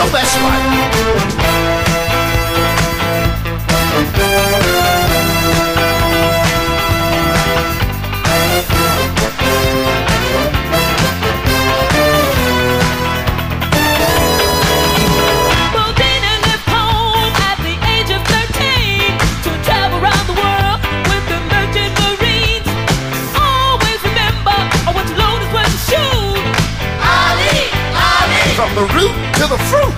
know that's right. From the root to the fruit.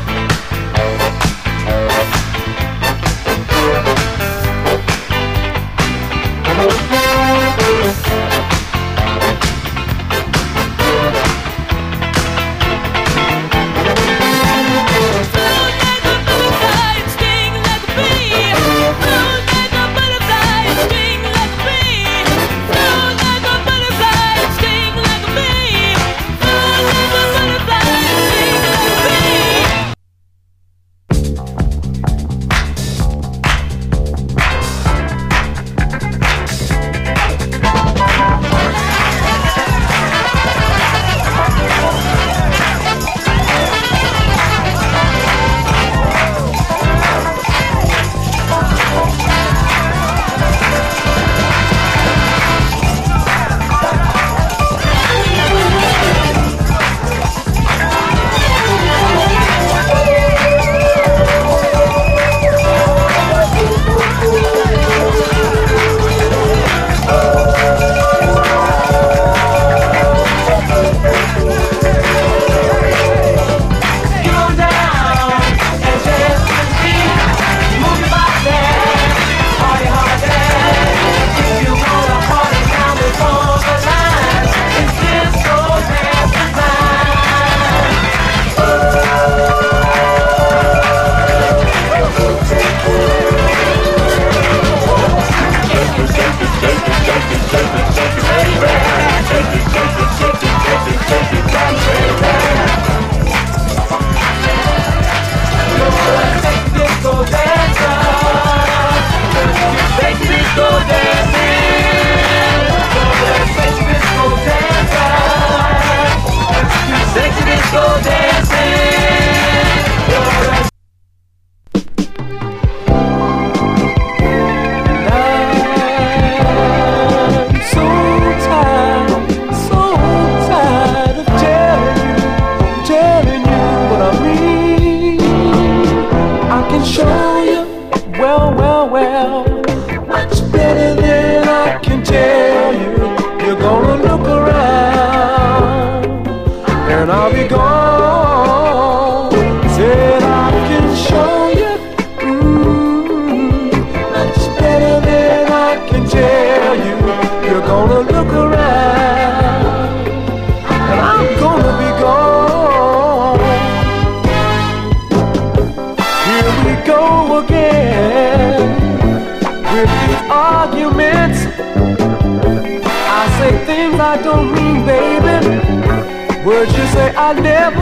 I don't mean, baby, words you say I never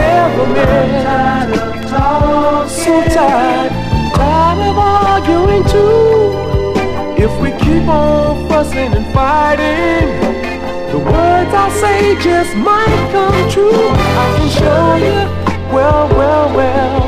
meant. Tired of talking, so tired of arguing too. If we keep on fussing and fighting, the words I say just might come true. I can show you, well,